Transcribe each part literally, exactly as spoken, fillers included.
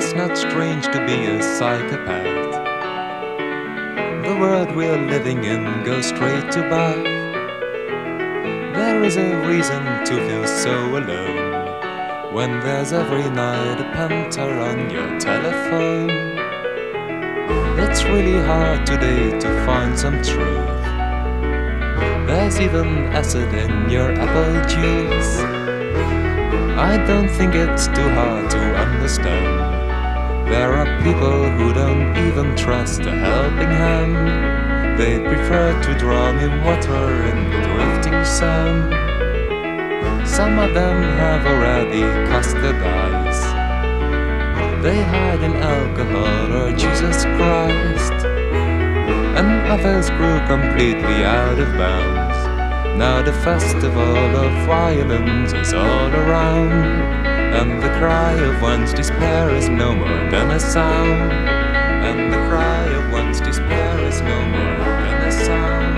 is not strange to be a psychopath. The world we're living in goes straight to bad. There is a reason to feel so alone when there's every night a panther on your telephone. It's really hard today to find some truth. There's even acid in your apple juice. I don't think it's too hard to understand. There are people who don't even trust a helping hand. They prefer to drown in water in the drifting sand. Some of them have already cast their dice. They hide in alcohol or Jesus Christ. And others grew completely out of bounds. Now the festival of violence is all around, and the cry of one's despair is no more than a sound. And the cry of one's despair is no more than a sound.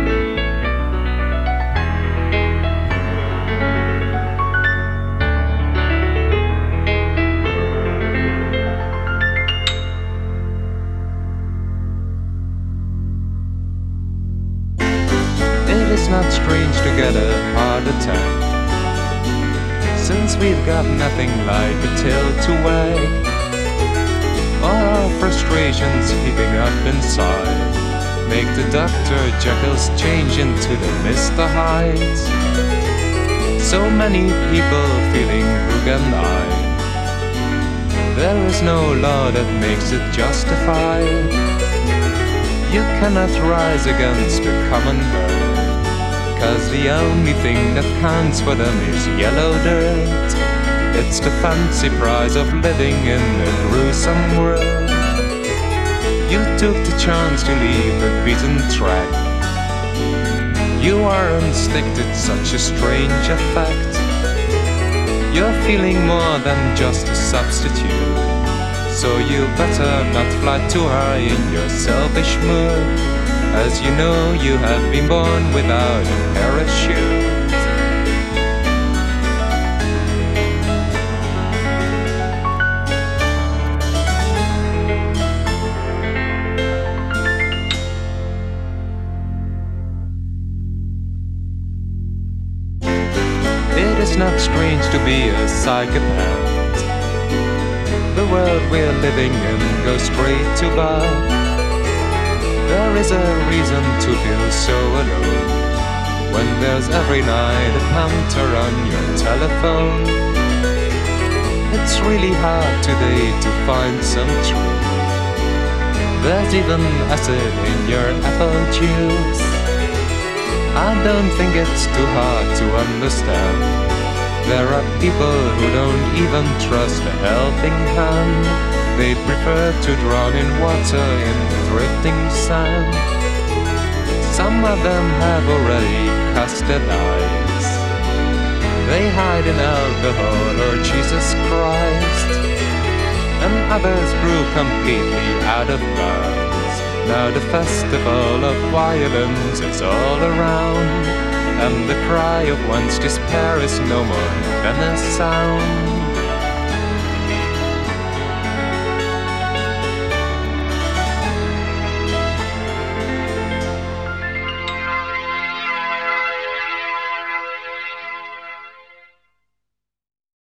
It's not strange to get a heart attack, since we've got nothing like a tail to wag. All our frustrations heaping up inside make the Doctor Jekyll's change into the Mister Hydes. So many people feeling hook-and-eyed. There is no law that makes it justified. You cannot rise against a common bird, 'cause the only thing that counts for them is yellow dirt. It's the fancy price of living in a gruesome world. You took the chance to leave the beaten track. You aren't sticked, it's such a strange effect. You're feeling more than just a substitute, so you better not fly too high in your selfish mood, as you know you have been born without a parachute. It is not strange to be a psychopath. The world we're living in goes straight to bad. There is a reason to feel so alone when there's every night a panther on your telephone. It's really hard today to find some truth. There's even acid in your apple juice. I don't think it's too hard to understand. There are people who don't even trust a helping hand. They prefer to drown in water in the drifting sand. Some of them have already cast their dice. They hide in alcohol or Jesus Christ. And others grew completely out of bounds. Now the festival of violence is all around, and the cry of one's despair is no more than a sound.